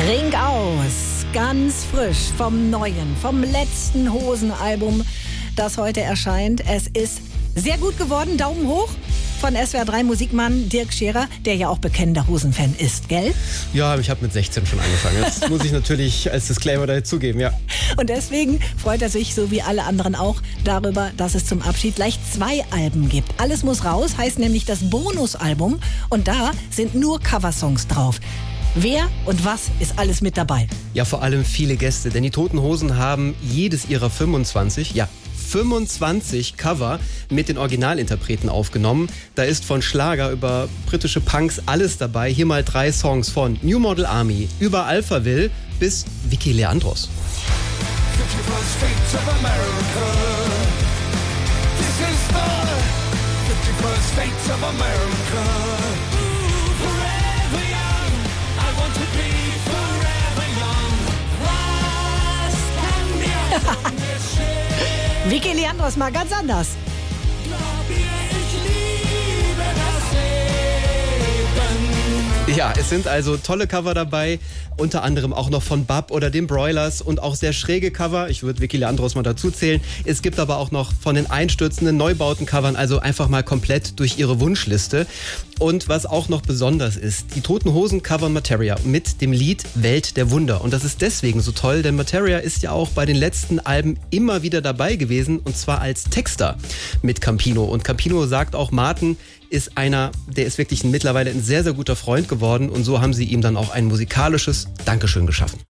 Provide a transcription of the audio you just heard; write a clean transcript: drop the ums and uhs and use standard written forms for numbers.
Trink aus, ganz frisch vom letzten Hosenalbum, das heute erscheint. Es ist sehr gut geworden, Daumen hoch von SWR3 Musikmann Dirk Scherer, der ja auch bekennender Hosen-Fan ist, gell? Ja, ich habe mit 16 schon angefangen. Das muss ich natürlich als Disclaimer dazugeben, ja. Und deswegen freut er sich, so wie alle anderen auch, darüber, dass es zum Abschied gleich 2 Alben gibt. Alles muss raus, heißt nämlich das Bonusalbum. Und da sind nur Coversongs drauf. Wer und was ist alles mit dabei? Ja, vor allem viele Gäste, denn die Toten Hosen haben jedes ihrer 25 Cover mit den Originalinterpreten aufgenommen. Da ist von Schlager über britische Punks alles dabei. Hier mal 3 Songs von New Model Army über Alphaville bis Vicky Leandros. Vicky Leandros mal ganz anders. Ja, es sind also tolle Cover dabei, unter anderem auch noch von Bab oder den Broilers und auch sehr schräge Cover. Ich würde Vicky Leandros mal dazu zählen. Es gibt aber auch noch von den einstürzenden Neubauten-Covern, also einfach mal komplett durch ihre Wunschliste. Und was auch noch besonders ist, die Toten Hosen covern Materia mit dem Lied Welt der Wunder. Und das ist deswegen so toll, denn Materia ist ja auch bei den letzten Alben immer wieder dabei gewesen, und zwar als Texter mit Campino. Und Campino sagt auch, Martin ist der ist wirklich mittlerweile ein sehr, sehr guter Freund geworden, und so haben sie ihm dann auch ein musikalisches Dankeschön geschaffen.